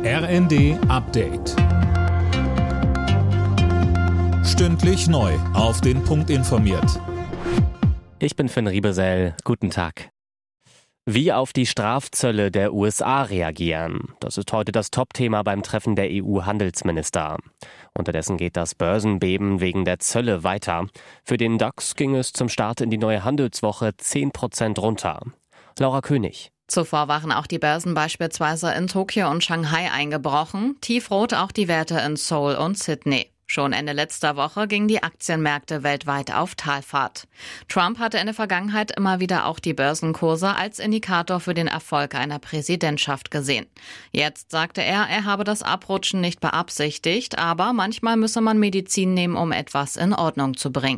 RND Update. Stündlich neu auf den Punkt informiert. Ich bin Finn Riebesell. Guten Tag. Wie auf die Strafzölle der USA reagieren, das ist heute das Topthema beim Treffen der EU-Handelsminister. Unterdessen geht das Börsenbeben wegen der Zölle weiter. Für den DAX ging es zum Start in die neue Handelswoche 10% runter. Laura König. Zuvor waren auch die Börsen beispielsweise in Tokio und Shanghai eingebrochen, tiefrot auch die Werte in Seoul und Sydney. Schon Ende letzter Woche gingen die Aktienmärkte weltweit auf Talfahrt. Trump hatte in der Vergangenheit immer wieder auch die Börsenkurse als Indikator für den Erfolg einer Präsidentschaft gesehen. Jetzt sagte er habe das Abrutschen nicht beabsichtigt, aber manchmal müsse man Medizin nehmen, um etwas in Ordnung zu bringen.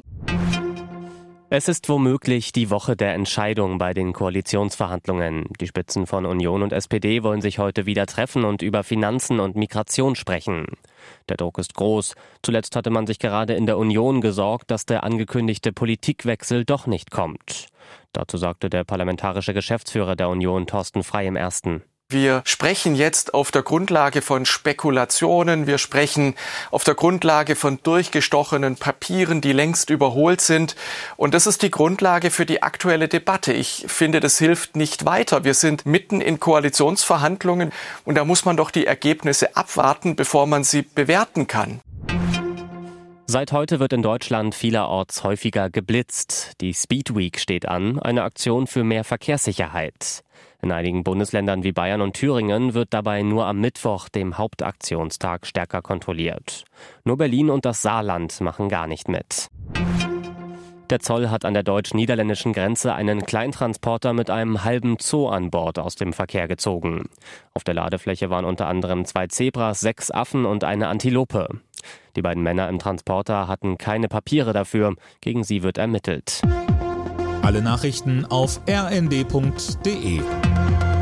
Es ist womöglich die Woche der Entscheidung bei den Koalitionsverhandlungen. Die Spitzen von Union und SPD wollen sich heute wieder treffen und über Finanzen und Migration sprechen. Der Druck ist groß. Zuletzt hatte man sich gerade in der Union gesorgt, dass der angekündigte Politikwechsel doch nicht kommt. Dazu sagte der parlamentarische Geschäftsführer der Union, Thorsten Frey, im Ersten. Wir sprechen jetzt auf der Grundlage von Spekulationen, wir sprechen auf der Grundlage von durchgestochenen Papieren, die längst überholt sind. Und das ist die Grundlage für die aktuelle Debatte. Ich finde, das hilft nicht weiter. Wir sind mitten in Koalitionsverhandlungen und da muss man doch die Ergebnisse abwarten, bevor man sie bewerten kann. Seit heute wird in Deutschland vielerorts häufiger geblitzt. Die Speed Week steht an, eine Aktion für mehr Verkehrssicherheit. In einigen Bundesländern wie Bayern und Thüringen wird dabei nur am Mittwoch, dem Hauptaktionstag, stärker kontrolliert. Nur Berlin und das Saarland machen gar nicht mit. Der Zoll hat an der deutsch-niederländischen Grenze einen Kleintransporter mit einem halben Zoo an Bord aus dem Verkehr gezogen. Auf der Ladefläche waren unter anderem 2 Zebras, 6 Affen und eine Antilope. Die beiden Männer im Transporter hatten keine Papiere dafür. Gegen sie wird ermittelt. Alle Nachrichten auf rnd.de.